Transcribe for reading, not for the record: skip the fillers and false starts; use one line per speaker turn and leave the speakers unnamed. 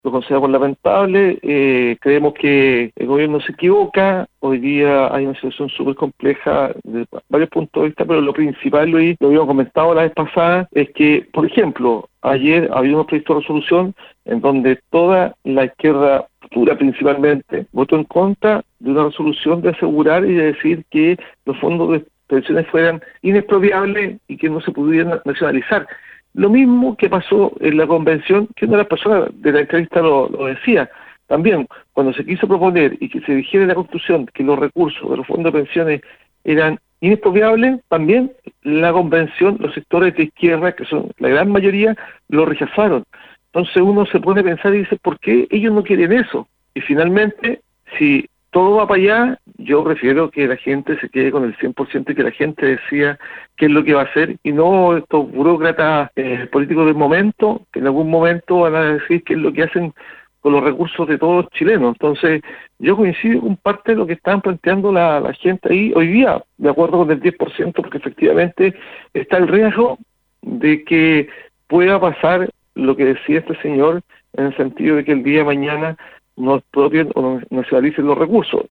lo consideramos lamentable, creemos que el gobierno se equivoca. Hoy día hay una situación súper compleja desde varios puntos de vista, pero lo principal, Luis, lo habíamos comentado la vez pasada, es que, por ejemplo, ayer había un proyecto de resolución en donde toda la izquierda futura principalmente votó en contra de una resolución de asegurar y de decir que los fondos de pensiones fueran inexpropiables y que no se pudieran nacionalizar. Lo mismo que pasó en la convención, que una de las personas de la entrevista lo decía. También, cuando se quiso proponer y que se dijera en la Constitución que los recursos de los fondos de pensiones eran inexpropiables, también la convención, los sectores de izquierda, que son la gran mayoría, lo rechazaron. Entonces uno se pone a pensar y dice, ¿por qué ellos no quieren eso? Y finalmente, si todo va para allá, yo prefiero que la gente se quede con el 100% y que la gente decida qué es lo que va a hacer y no estos burócratas políticos del momento, que en algún momento van a decir qué es lo que hacen con los recursos de todos los chilenos. Entonces, yo coincido con parte de lo que están planteando la gente ahí hoy día, de acuerdo con el 10%, porque efectivamente está el riesgo de que pueda pasar lo que decía este señor, en el sentido de que el día de mañana no expropien o no nacionalicen los recursos.